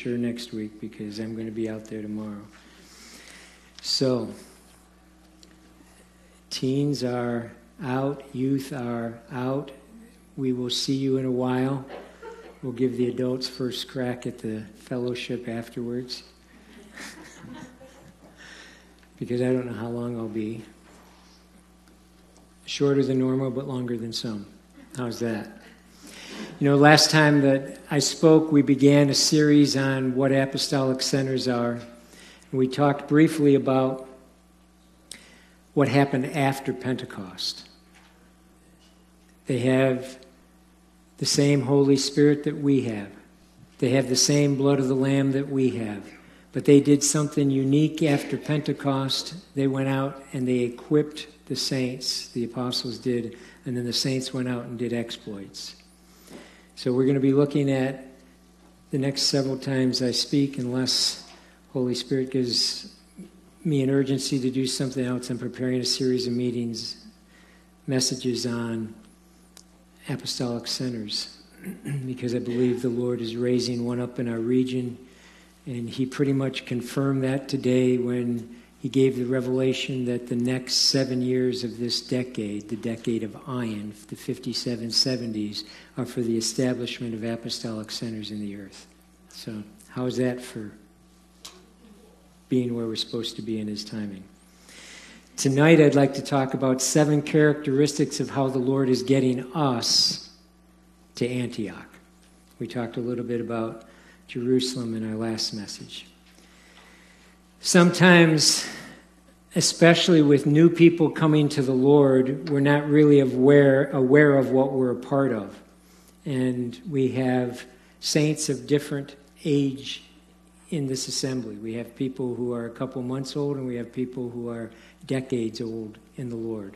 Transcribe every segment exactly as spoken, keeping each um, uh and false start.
sure next week because I'm going to be out there tomorrow. So, teens are out, youth are out. We will see you in a while. We'll give the adults first crack at the fellowship afterwards. Because I don't know how long I'll be. Shorter than normal, but longer than some. How's that? You know, last time that I spoke, we began a series on what apostolic centers are. And we talked briefly about what happened after Pentecost. They have the same Holy Spirit that we have. They have the same blood of the Lamb that we have. But they did something unique after Pentecost. They went out and they equipped the saints. The apostles did. And then the saints went out and did exploits. So we're going to be looking at the next several times I speak, unless Holy Spirit gives me an urgency to do something else. I'm preparing a series of meetings, messages on apostolic centers, because I believe the Lord is raising one up in our region, and he pretty much confirmed that today when he gave the revelation that the next seven years of this decade, the decade of Iron, the fifty-seven seventies, are for the establishment of apostolic centers in the earth. So how is that for being where we're supposed to be in his timing? Tonight I'd like to talk about seven characteristics of how the Lord is getting us to Antioch. We talked a little bit about Jerusalem in our last message. Sometimes, especially with new people coming to the Lord, we're not really aware, aware of what we're a part of. And we have saints of different age in this assembly. We have people who are a couple months old, and we have people who are decades old in the Lord.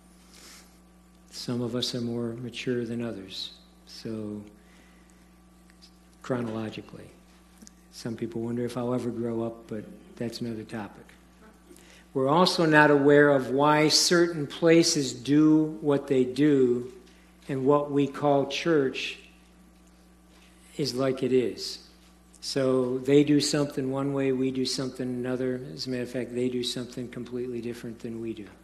Some of us are more mature than others, so chronologically. Some people wonder if I'll ever grow up, but that's another topic. We're also not aware of why certain places do what they do, and what we call church is like it is. So they do something one way, we do something another. As a matter of fact, they do something completely different than we do.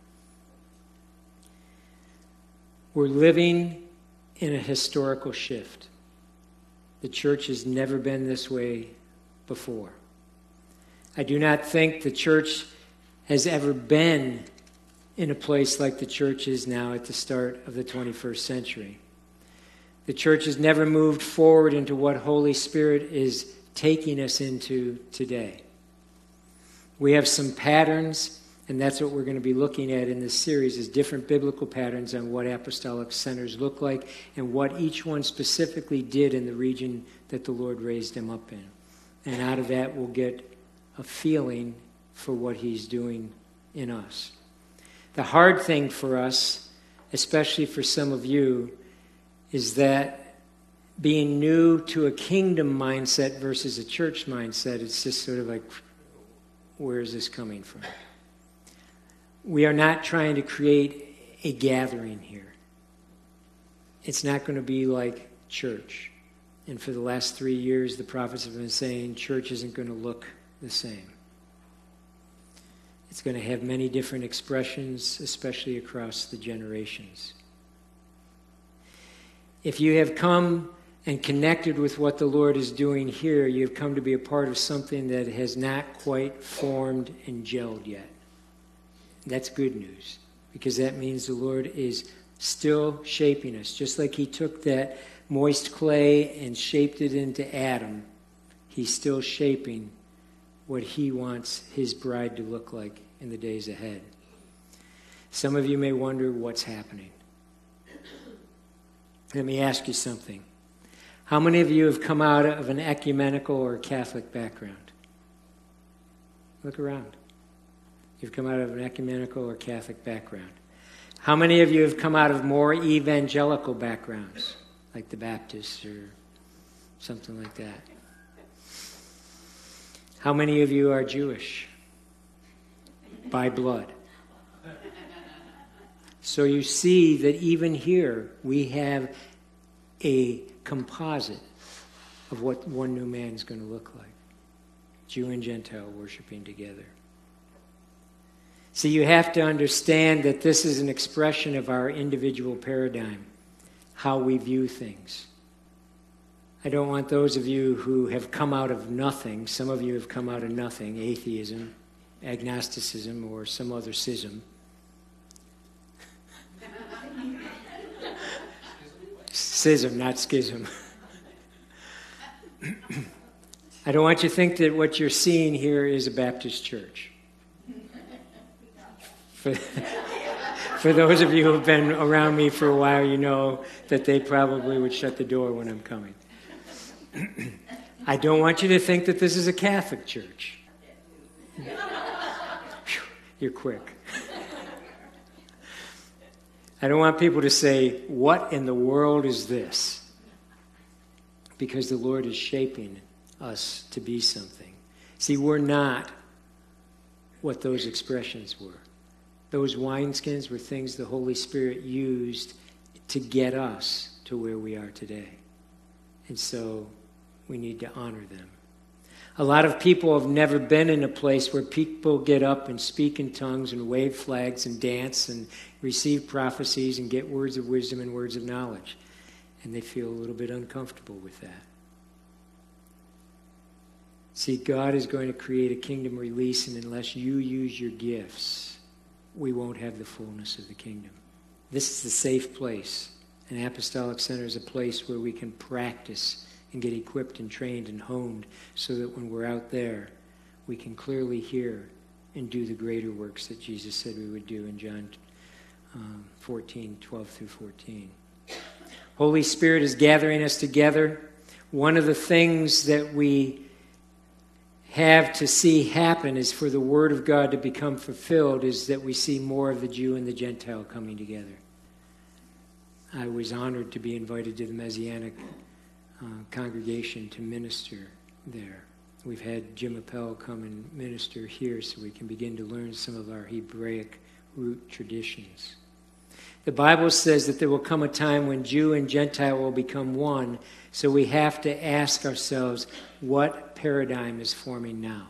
We're living in a historical shift. The church has never been this way before. I do not think the church has ever been in a place like the church is now at the start of the twenty-first century. The church has never moved forward into what Holy Spirit is taking us into today. We have some patterns, and that's what we're going to be looking at in this series, is different biblical patterns on what apostolic centers look like and what each one specifically did in the region that the Lord raised them up in. And out of that, we'll get a feeling for what he's doing in us. The hard thing for us, especially for some of you, is that being new to a kingdom mindset versus a church mindset, it's just sort of like, where is this coming from? We are not trying to create a gathering here. It's not going to be like church. And for the last three years, the prophets have been saying church isn't going to look the same. It's going to have many different expressions, especially across the generations. If you have come and connected with what the Lord is doing here, you have come to be a part of something that has not quite formed and gelled yet. That's good news, because that means the Lord is still shaping us. Just like he took that moist clay and shaped it into Adam, he's still shaping what he wants his bride to look like in the days ahead. Some of you may wonder what's happening. Let me ask you something. How many of you have come out of an ecumenical or Catholic background? Look around. You've come out of an ecumenical or Catholic background. How many of you have come out of more evangelical backgrounds, like the Baptists or something like that? How many of you are Jewish by blood? So you see that even here we have a composite of what one new man is going to look like. Jew and Gentile worshiping together. See, you have to understand that this is an expression of our individual paradigm, how we view things. I don't want those of you who have come out of nothing, some of you have come out of nothing, atheism, agnosticism, or some other schism. Schism, not schism. I don't want you to think that what you're seeing here is a Baptist church. For, for those of you who have been around me for a while, you know that they probably would shut the door when I'm coming. I don't want you to think that this is a Catholic church. You're quick. I don't want people to say, what in the world is this? Because the Lord is shaping us to be something. See, we're not what those expressions were. Those wineskins were things the Holy Spirit used to get us to where we are today. And so we need to honor them. A lot of people have never been in a place where people get up and speak in tongues and wave flags and dance and receive prophecies and get words of wisdom and words of knowledge. And they feel a little bit uncomfortable with that. See, God is going to create a kingdom release, and unless you use your gifts, we won't have the fullness of the kingdom. This is the safe place. An apostolic center is a place where we can practice and get equipped and trained and honed so that when we're out there, we can clearly hear and do the greater works that Jesus said we would do in John um, fourteen, twelve through fourteen. Holy Spirit is gathering us together. One of the things that we have to see happen is for the Word of God to become fulfilled is that we see more of the Jew and the Gentile coming together. I was honored to be invited to the Messianic uh, congregation to minister there. We've had Jim Appel come and minister here so we can begin to learn some of our Hebraic root traditions. The Bible says that there will come a time when Jew and Gentile will become one, so we have to ask ourselves, what paradigm is forming now?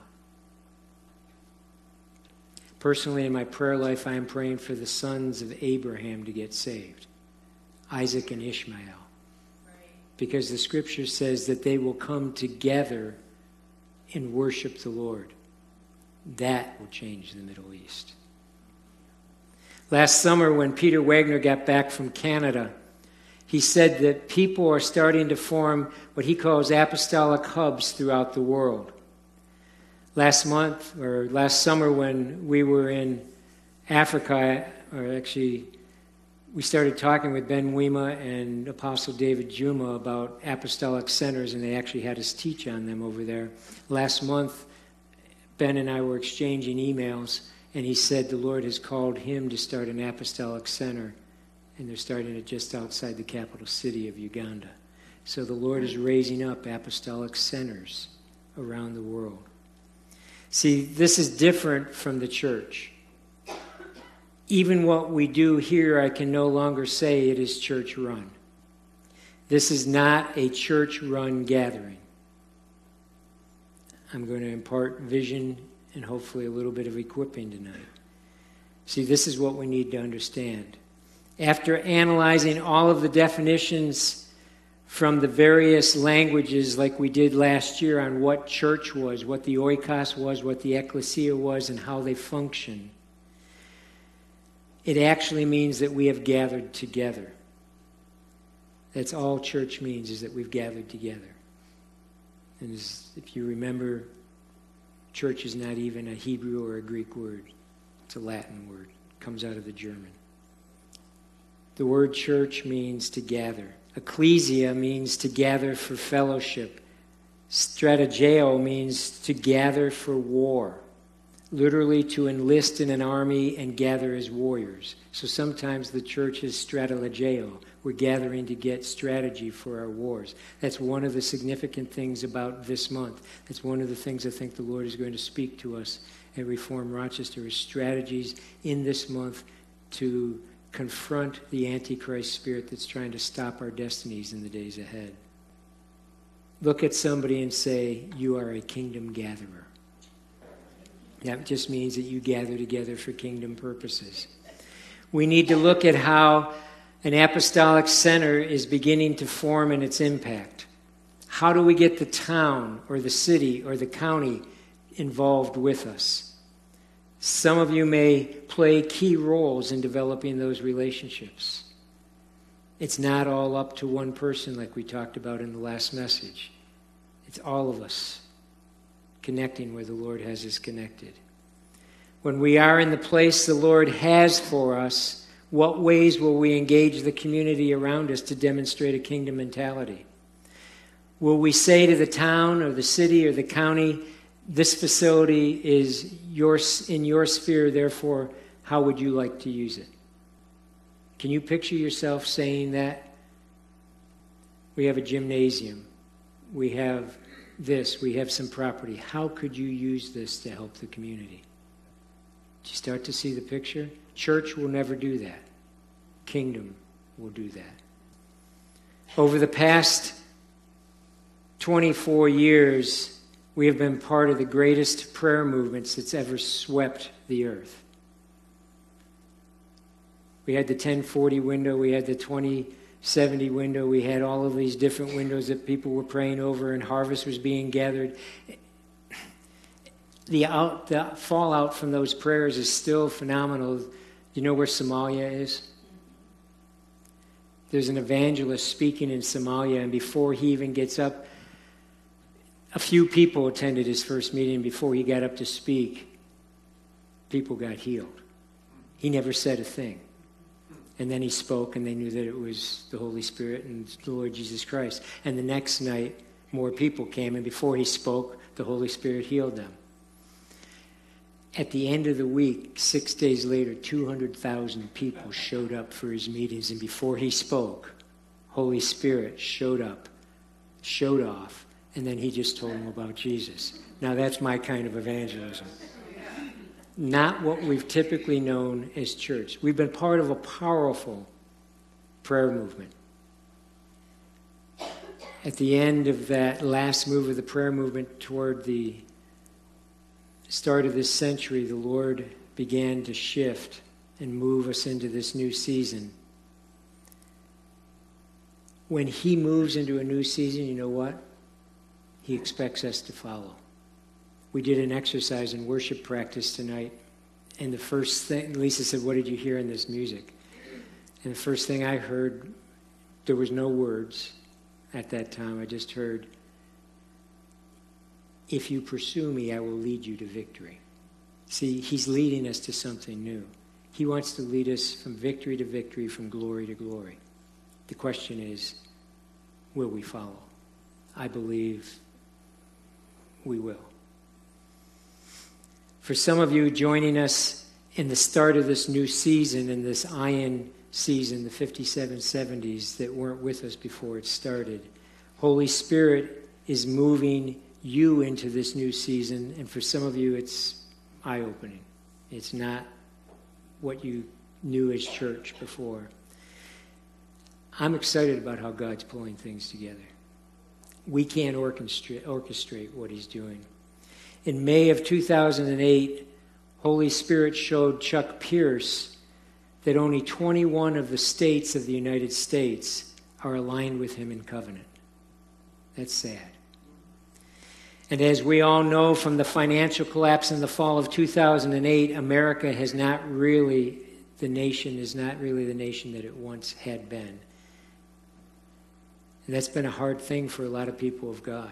Personally, in my prayer life, I am praying for the sons of Abraham to get saved, Isaac and Ishmael. Right. Because the Scripture says that they will come together and worship the Lord. That will change the Middle East. Last summer, when Peter Wagner got back from Canada, he said that people are starting to form what he calls apostolic hubs throughout the world. Last month, or last summer when we were in Africa, or actually we started talking with Ben Wema and Apostle David Juma about apostolic centers, and they actually had us teach on them over there. Last month, Ben and I were exchanging emails, and he said the Lord has called him to start an apostolic center, and they're starting it just outside the capital city of Uganda. So the Lord is raising up apostolic centers around the world. See, this is different from the church. Even what we do here, I can no longer say it is church-run. This is not a church-run gathering. I'm going to impart vision and hopefully a little bit of equipping tonight. See, this is what we need to understand. After analyzing all of the definitions from the various languages like we did last year on what church was, what the oikos was, what the ecclesia was, and how they function, it actually means that we have gathered together. That's all church means, is that we've gathered together. And as, if you remember, church is not even a Hebrew or a Greek word. It's a Latin word. It comes out of the German. The word church means to gather. Ecclesia means to gather for fellowship. Strategeo means to gather for war. Literally to enlist in an army and gather as warriors. So sometimes the church is strategeo. We're gathering to get strategy for our wars. That's one of the significant things about this month. That's one of the things I think the Lord is going to speak to us at Reform Rochester, is strategies in this month to confront the Antichrist spirit that's trying to stop our destinies in the days ahead. Look at somebody and say, you are a kingdom gatherer. That just means that you gather together for kingdom purposes. We need to look at how an apostolic center is beginning to form in its impact. How do we get the town or the city or the county involved with us? Some of you may play key roles in developing those relationships. It's not all up to one person like we talked about in the last message. It's all of us connecting where the Lord has us connected. When we are in the place the Lord has for us, what ways will we engage the community around us to demonstrate a kingdom mentality? Will we say to the town or the city or the county, this facility is yours in your sphere, therefore, how would you like to use it? Can you picture yourself saying that? We have a gymnasium. We have this. We have some property. How could you use this to help the community? Do you start to see the picture? Church will never do that. Kingdom will do that. Over the past twenty-four years, we have been part of the greatest prayer movements that's ever swept the earth. We had the ten forty window, we had the twenty seventy window, we had all of these different windows that people were praying over, and harvest was being gathered. The, out, the fallout from those prayers is still phenomenal. Do you know where Somalia is? There's an evangelist speaking in Somalia, and before he even gets up, a few people attended his first meeting. Before he got up to speak, people got healed. He never said a thing. And then he spoke, and they knew that it was the Holy Spirit and the Lord Jesus Christ. And the next night, more people came, and before he spoke, the Holy Spirit healed them. At the end of the week, six days later, two hundred thousand people showed up for his meetings, and before he spoke, Holy Spirit showed up, showed off, and then he just told them about Jesus. Now that's my kind of evangelism. Not what we've typically known as church. We've been part of a powerful prayer movement. At the end of that last move of the prayer movement toward the start of this century, the Lord began to shift and move us into this new season. When he moves into a new season, you know what? He expects us to follow. We did an exercise in worship practice tonight, and the first thing, Lisa said, what did you hear in this music? And the first thing I heard, there was no words at that time. I just heard, if you pursue me, I will lead you to victory. See, he's leading us to something new. He wants to lead us from victory to victory, from glory to glory. The question is, will we follow? I believe we will. For some of you joining us in the start of this new season, in this Iron season, the fifty-seven seventies that weren't with us before it started, Holy Spirit is moving you into this new season, and for some of you it's eye-opening. It's not what you knew as church before. I'm excited about how God's pulling things together. We can't orchestrate, orchestrate what he's doing. In May of two thousand eight, Holy Spirit showed Chuck Pierce that only twenty-one of the states of the United States are aligned with him in covenant. That's sad. And as we all know from the financial collapse in the fall of two thousand eight, America has not really, the nation is not really the nation that it once had been. And that's been a hard thing for a lot of people of God.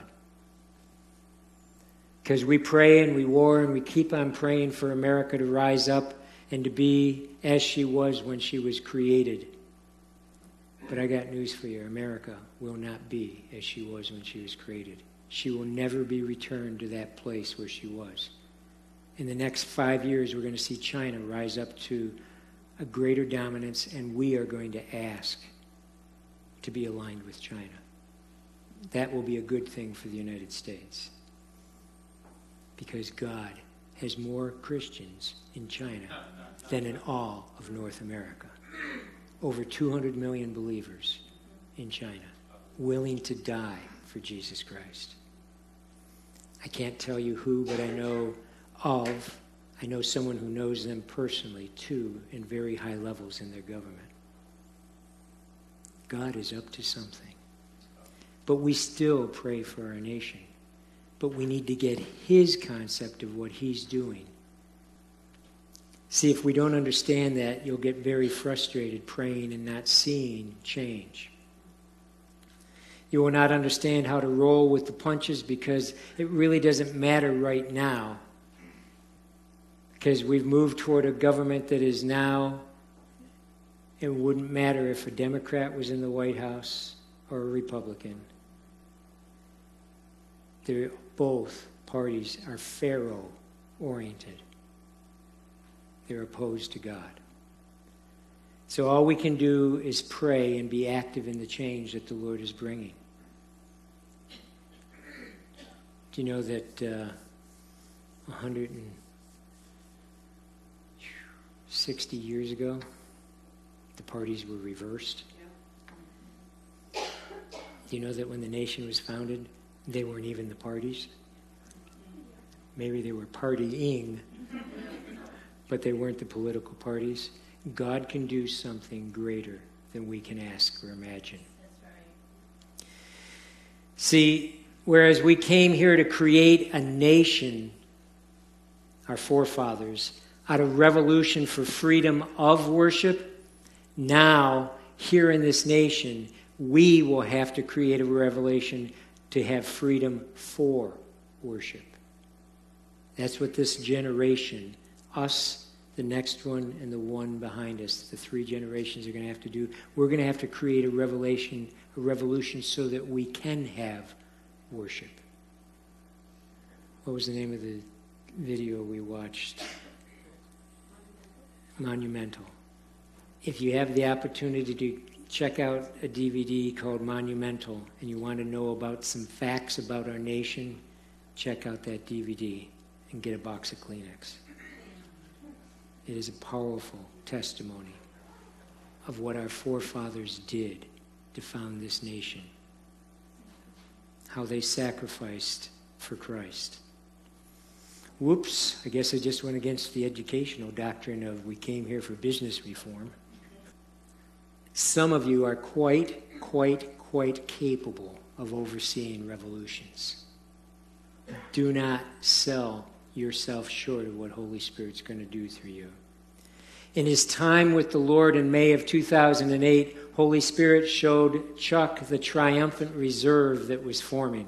Because we pray and we war and we keep on praying for America to rise up and to be as she was when she was created. But I got news for you. America will not be as she was when she was created. She will never be returned to that place where she was. In the next five years, we're going to see China rise up to a greater dominance, and we are going to ask to be aligned with China. That will be a good thing for the United States. Because God has more Christians in China than in all of North America. Over two hundred million believers in China, willing to die for Jesus Christ. I can't tell you who, but I know of, I know someone who knows them personally, too, in very high levels in their government. God is up to something. But we still pray for our nation. But we need to get his concept of what he's doing. See, if we don't understand that, you'll get very frustrated praying and not seeing change. You will not understand how to roll with the punches because it really doesn't matter right now. Because we've moved toward a government that is now, it wouldn't matter if a Democrat was in the White House or a Republican. They're, both parties are Pharaoh-oriented. They're opposed to God. So all we can do is pray and be active in the change that the Lord is bringing. Do you know that uh, one hundred sixty years ago, the parties were reversed? Do you know that when the nation was founded, they weren't even the parties? Maybe they were partying, but they weren't the political parties. God can do something greater than we can ask or imagine. That's right. See, whereas we came here to create a nation, our forefathers, out of revolution for freedom of worship, now, here in this nation, we will have to create a revelation to have freedom for worship. That's what this generation, us, the next one, and the one behind us, the three generations are going to have to do. We're going to have to create a revelation, a revolution so that we can have worship. What was the name of the video we watched? Monumental. If you have the opportunity to check out a D V D called Monumental and you want to know about some facts about our nation, check out that D V D and get a box of Kleenex. It is a powerful testimony of what our forefathers did to found this nation. How they sacrificed for Christ. Whoops, I guess I just went against the educational doctrine of we came here for business reform. Some of you are quite, quite, quite capable of overseeing revolutions. Do not sell yourself short of what Holy Spirit's going to do through you. In his time with the Lord in May of two thousand eight, Holy Spirit showed Chuck the triumphant reserve that was forming.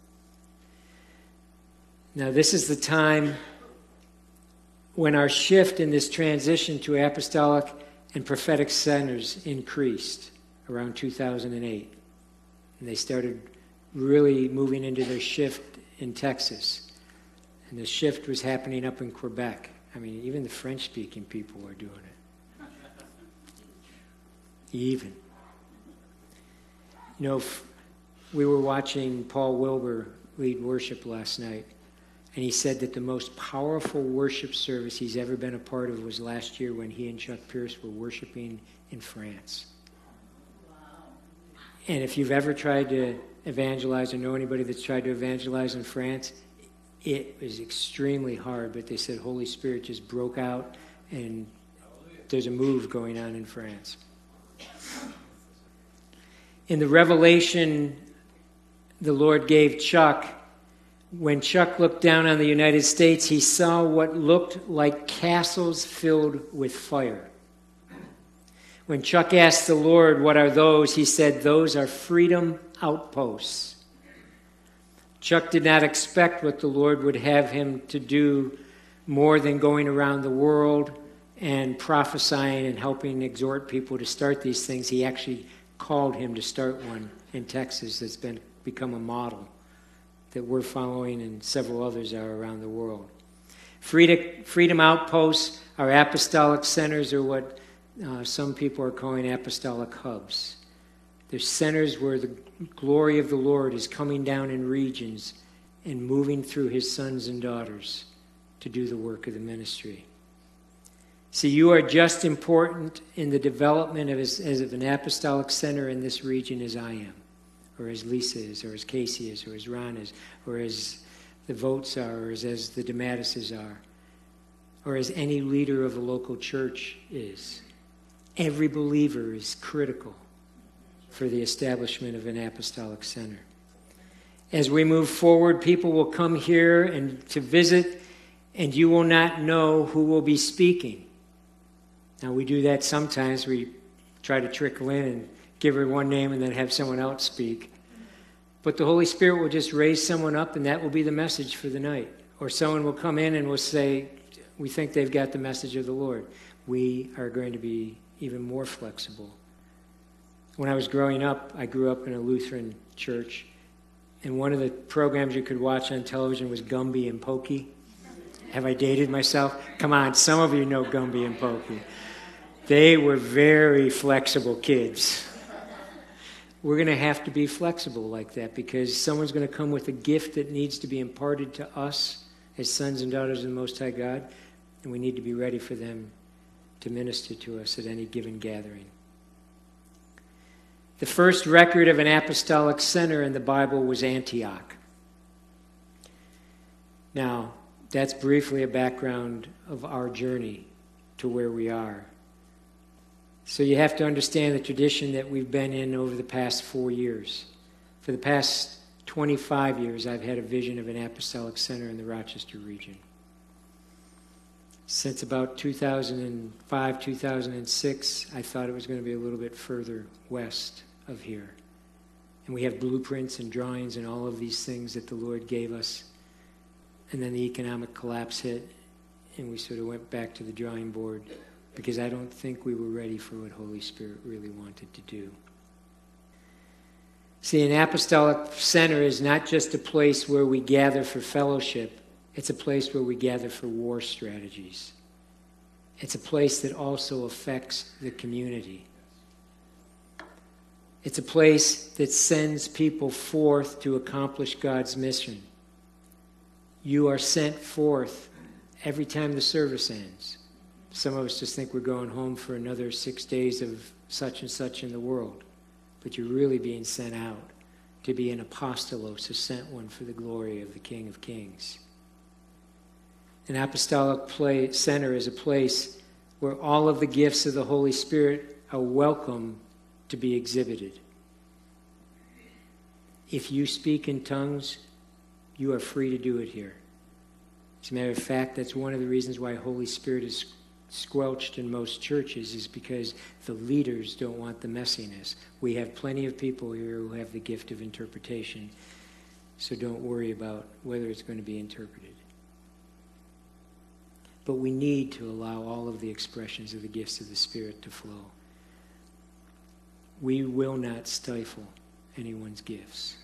Now, this is the time when our shift in this transition to apostolic and prophetic centers increased around two thousand eight. And they started really moving into their shift in Texas. And the shift was happening up in Quebec. I mean, even the French-speaking people are doing it. Even. You know, we were watching Paul Wilbur lead worship last night, and he said that the most powerful worship service he's ever been a part of was last year when he and Chuck Pierce were worshiping in France. Wow. And if you've ever tried to evangelize or know anybody that's tried to evangelize in France, it was extremely hard, but they said Holy Spirit just broke out, and there's a move going on in France. In the revelation the Lord gave Chuck, when Chuck looked down on the United States, he saw what looked like castles filled with fire. When Chuck asked the Lord, what are those? He said, those are freedom outposts. Chuck did not expect what the Lord would have him to do more than going around the world and prophesying and helping exhort people to start these things. He actually called him to start one in Texas that's been become a model that we're following and several others are around the world. Freedom, freedom outposts are apostolic centers, or what uh, some people are calling apostolic hubs. They're centers where the glory of the Lord is coming down in regions and moving through his sons and daughters to do the work of the ministry. See, you are just important in the development of as, as of an apostolic center in this region as I am. or as Lisa is, or as Casey is, or as Ron is, or as the Votes are, or as, as the DeMattises are, or as any leader of a local church is. Every believer is critical for the establishment of an apostolic center. As we move forward, people will come here and to visit, and you will not know who will be speaking. Now, we do that sometimes. We try to trickle in and give her one name and then have someone else speak. But the Holy Spirit will just raise someone up, and that will be the message for the night. Or someone will come in and will say, we think they've got the message of the Lord. We are going to be even more flexible. When I was growing up, I grew up in a Lutheran church, and one of the programs you could watch on television was Gumby and Pokey. Have I dated myself? Come on, some of you know Gumby and Pokey. They were very flexible kids. We're going to have to be flexible like that, because someone's going to come with a gift that needs to be imparted to us as sons and daughters of the Most High God, and we need to be ready for them to minister to us at any given gathering. The first record of an apostolic center in the Bible was Antioch. Now, that's briefly a background of our journey to where we are. So you have to understand the tradition that we've been in over the past four years. For the past twenty-five years, I've had a vision of an apostolic center in the Rochester region. Since about two thousand five, two thousand six, I thought it was going to be a little bit further west of here. And we have blueprints and drawings and all of these things that the Lord gave us. And then the economic collapse hit, and we sort of went back to the drawing board, because I don't think we were ready for what Holy Spirit really wanted to do. See, an apostolic center is not just a place where we gather for fellowship. It's a place where we gather for war strategies. It's a place that also affects the community. It's a place that sends people forth to accomplish God's mission. You are sent forth every time the service ends. Some of us just think we're going home for another six days of such and such in the world. But you're really being sent out to be an apostolos, a sent one for the glory of the King of Kings. An apostolic place, center is a place where all of the gifts of the Holy Spirit are welcome to be exhibited. If you speak in tongues, you are free to do it here. As a matter of fact, that's one of the reasons why Holy Spirit is squelched in most churches, is because the leaders don't want the messiness. We have plenty of people here who have the gift of interpretation, so don't worry about whether it's going to be interpreted. But we need to allow all of the expressions of the gifts of the Spirit to flow. We will not stifle anyone's gifts.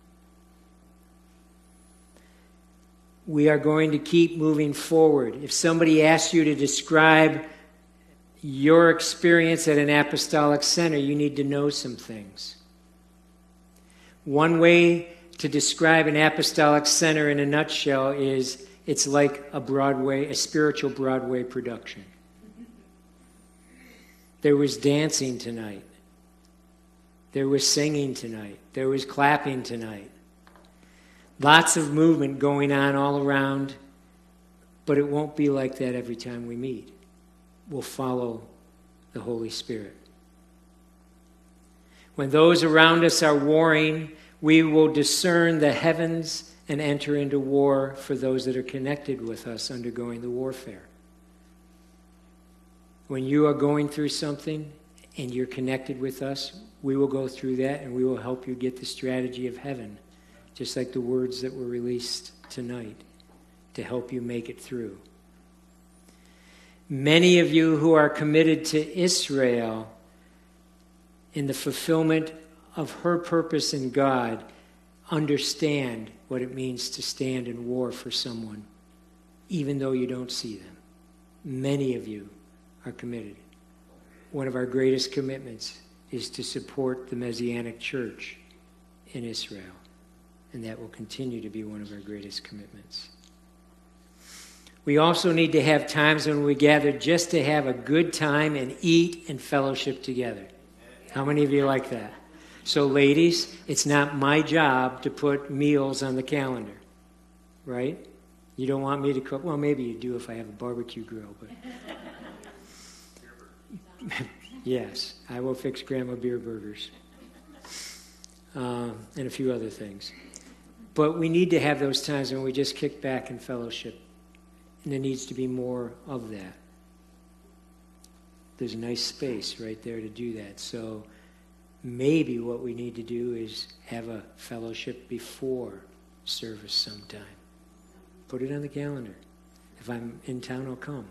We are going to keep moving forward. If somebody asks you to describe your experience at an apostolic center, you need to know some things. One way to describe an apostolic center in a nutshell is it's like a Broadway, a spiritual Broadway production. There was dancing tonight. There was singing tonight. There was clapping tonight. Lots of movement going on all around, but it won't be like that every time we meet. We'll follow the Holy Spirit. When those around us are warring, we will discern the heavens and enter into war for those that are connected with us undergoing the warfare. When you are going through something and you're connected with us, we will go through that and we will help you get the strategy of heaven, just like the words that were released tonight, to help you make it through. Many of you who are committed to Israel in the fulfillment of her purpose in God understand what it means to stand in war for someone, even though you don't see them. Many of you are committed. One of our greatest commitments is to support the Messianic Church in Israel. And that will continue to be one of our greatest commitments. We also need to have times when we gather just to have a good time and eat and fellowship together. How many of you like that? So ladies, it's not my job to put meals on the calendar, right? You don't want me to cook. Well, maybe you do if I have a barbecue grill, but yes, I will fix Grandma beer burgers um, and a few other things. But we need to have those times when we just kick back and fellowship, and there needs to be more of that. There's a nice space right there to do that. So maybe what we need to do is have a fellowship before service sometime. Put it on the calendar. If I'm in town, I'll come.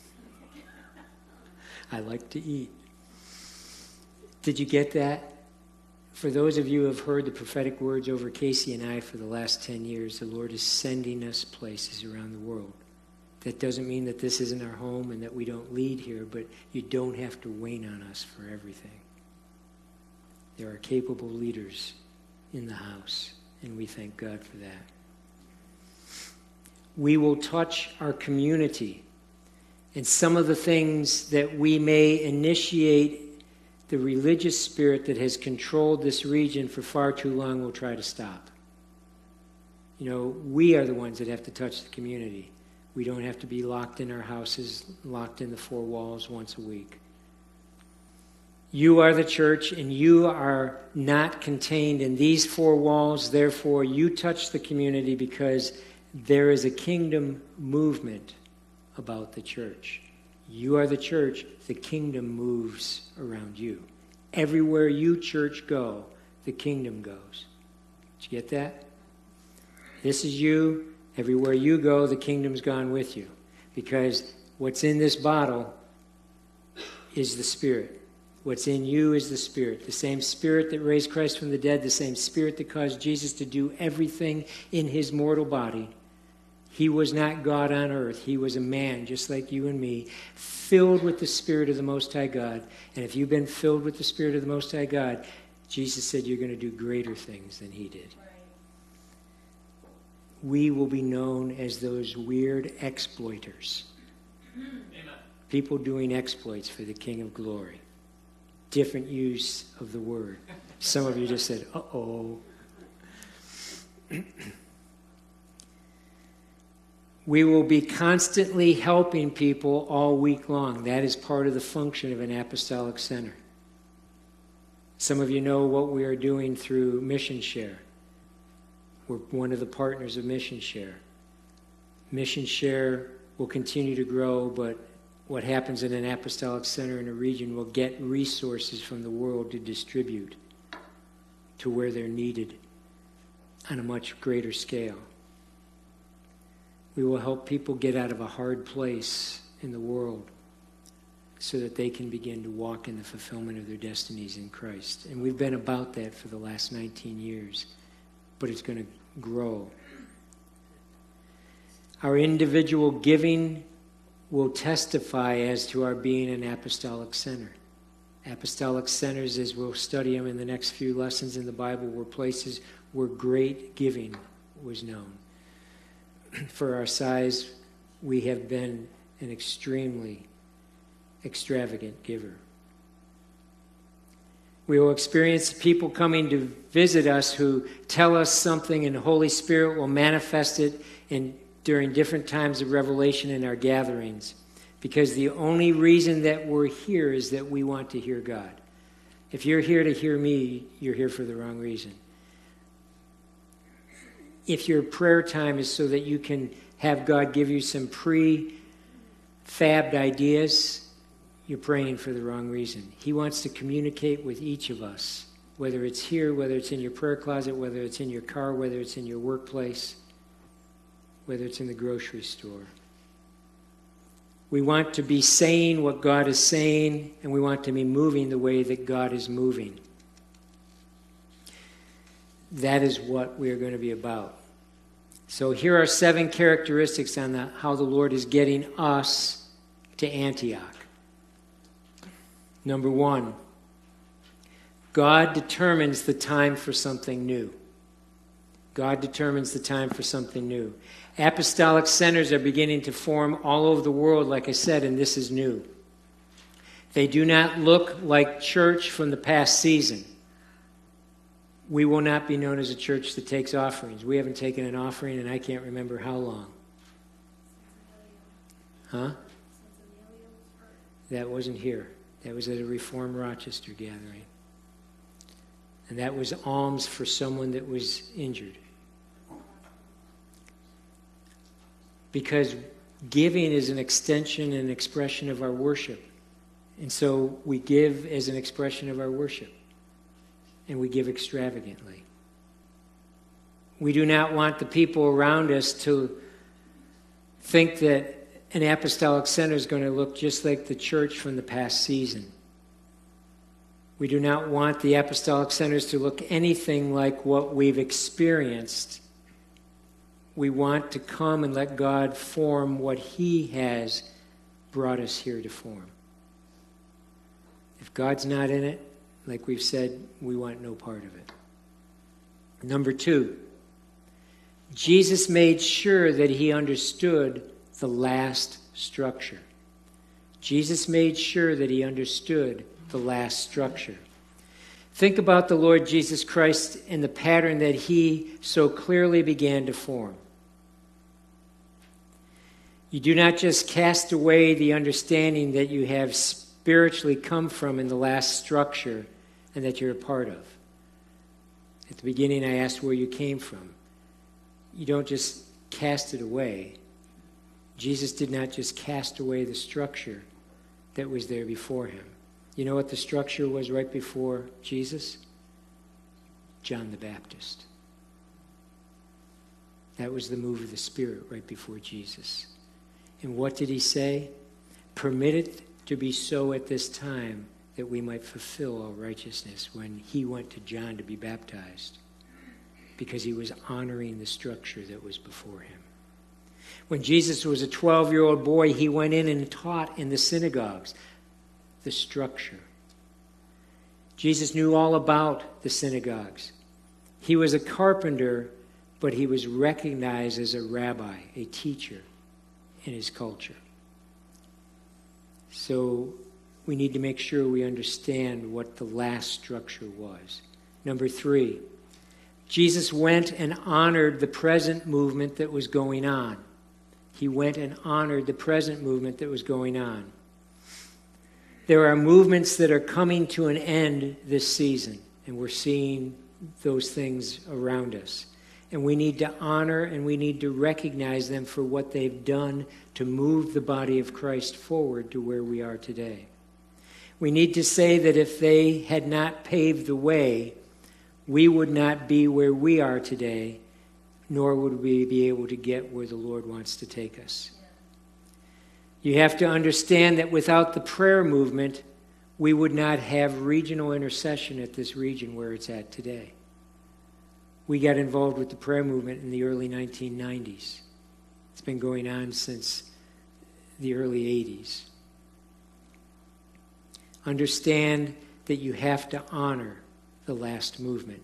I like to eat. Did you get that? For those of you who have heard the prophetic words over Casey and I for the last ten years, the Lord is sending us places around the world. That doesn't mean that this isn't our home and that we don't lead here, but you don't have to wane on us for everything. There are capable leaders in the house, and we thank God for that. We will touch our community, and some of the things that we may initiate, the religious spirit that has controlled this region for far too long will try to stop. You know, we are the ones that have to touch the community. We don't have to be locked in our houses, locked in the four walls once a week. You are the church, and you are not contained in these four walls. Therefore, you touch the community because there is a kingdom movement about the church. You are the church. The kingdom moves around you. Everywhere you, church, go, the kingdom goes. Did you get that? This is you. Everywhere you go, the kingdom's gone with you. Because what's in this bottle is the Spirit. What's in you is the Spirit. The same Spirit that raised Christ from the dead, the same Spirit that caused Jesus to do everything in his mortal body. He was not God on earth. He was a man just like you and me, filled with the Spirit of the Most High God. And if you've been filled with the Spirit of the Most High God, Jesus said you're going to do greater things than he did. We will be known as those weird exploiters. Amen. People doing exploits for the King of Glory. Different use of the word. Some of you just said, uh-oh. We will be constantly helping people all week long. That is part of the function of an apostolic center. Some of you know what we are doing through Mission Share. We're one of the partners of Mission Share. Mission Share will continue to grow, but what happens in an apostolic center in a region will get resources from the world to distribute to where they're needed on a much greater scale. We will help people get out of a hard place in the world so that they can begin to walk in the fulfillment of their destinies in Christ. And we've been about that for the last nineteen years. But it's going to grow. Our individual giving will testify as to our being an apostolic center. Apostolic centers, as we'll study them in the next few lessons in the Bible, were places where great giving was known. For our size, we have been an extremely extravagant giver. We will experience people coming to visit us who tell us something, and the Holy Spirit will manifest it in, during different times of revelation in our gatherings. Because the only reason that we're here is that we want to hear God. If you're here to hear me, you're here for the wrong reason. If your prayer time is so that you can have God give you some pre-fabbed ideas, you're praying for the wrong reason. He wants to communicate with each of us, whether it's here, whether it's in your prayer closet, whether it's in your car, whether it's in your workplace, whether it's in the grocery store. We want to be saying what God is saying, and we want to be moving the way that God is moving. That is what we are going to be about. So here are seven characteristics on the, how the Lord is getting us to Antioch. Number one, God determines the time for something new. God determines the time for something new. Apostolic centers are beginning to form all over the world, like I said, and this is new. They do not look like church from the past season. We will not be known as a church that takes offerings. We haven't taken an offering, and I can't remember how long. Huh? That wasn't here. That was at a Reform Rochester gathering. And that was alms for someone that was injured. Because giving is an extension and expression of our worship. And so we give as an expression of our worship. And we give extravagantly. We do not want the people around us to think that an apostolic center is going to look just like the church from the past season. We do not want the apostolic centers to look anything like what we've experienced. We want to come and let God form what He has brought us here to form. If God's not in it, like we've said, we want no part of it. Number two, Jesus made sure that He understood the last structure. Jesus made sure that He understood the last structure. Think about the Lord Jesus Christ and the pattern that He so clearly began to form. You do not just cast away the understanding that you have spiritually come from in the last structure and that you're a part of. At the beginning, I asked where you came from. You don't just cast it away. Jesus did not just cast away the structure that was there before Him. You know what the structure was right before Jesus? John the Baptist. That was the move of the Spirit right before Jesus. And what did He say? Permit it to be so at this time that we might fulfill all righteousness, when He went to John to be baptized, because He was honoring the structure that was before Him. When Jesus was a twelve-year-old boy, He went in and taught in the synagogues the structure. Jesus knew all about the synagogues. He was a carpenter, but He was recognized as a rabbi, a teacher in His culture. So we need to make sure we understand what the last structure was. Number three, Jesus went and honored the present movement that was going on. He went and honored the present movement that was going on. There are movements that are coming to an end this season, and we're seeing those things around us. And we need to honor and we need to recognize them for what they've done to move the body of Christ forward to where we are today. We need to say that if they had not paved the way, we would not be where we are today, nor would we be able to get where the Lord wants to take us. You have to understand that without the prayer movement, we would not have regional intercession at this region where it's at today. We got involved with the prayer movement in the early nineteen nineties. It's been going on since the early eighties. Understand that you have to honor the last movement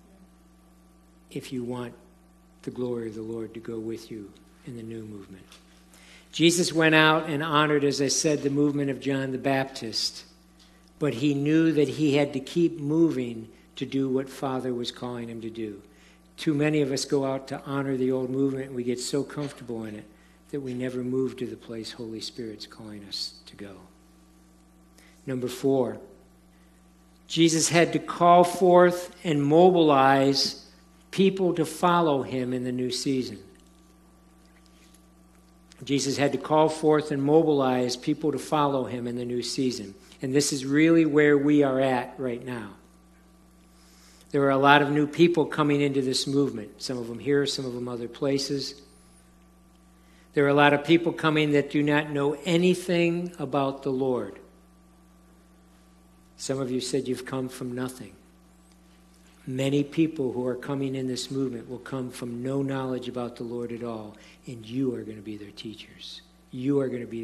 if you want the glory of the Lord to go with you in the new movement. Jesus went out and honored, as I said, the movement of John the Baptist, but He knew that He had to keep moving to do what Father was calling Him to do. Too many of us go out to honor the old movement and we get so comfortable in it that we never move to the place Holy Spirit's calling us to go. Number four, Jesus had to call forth and mobilize people to follow Him in the new season. Jesus had to call forth and mobilize people to follow Him in the new season. And this is really where we are at right now. There are a lot of new people coming into this movement. Some of them here, some of them other places. There are a lot of people coming that do not know anything about the Lord. Some of you said you've come from nothing. Many people who are coming in this movement will come from no knowledge about the Lord at all, and you are going to be their teachers. You are going to be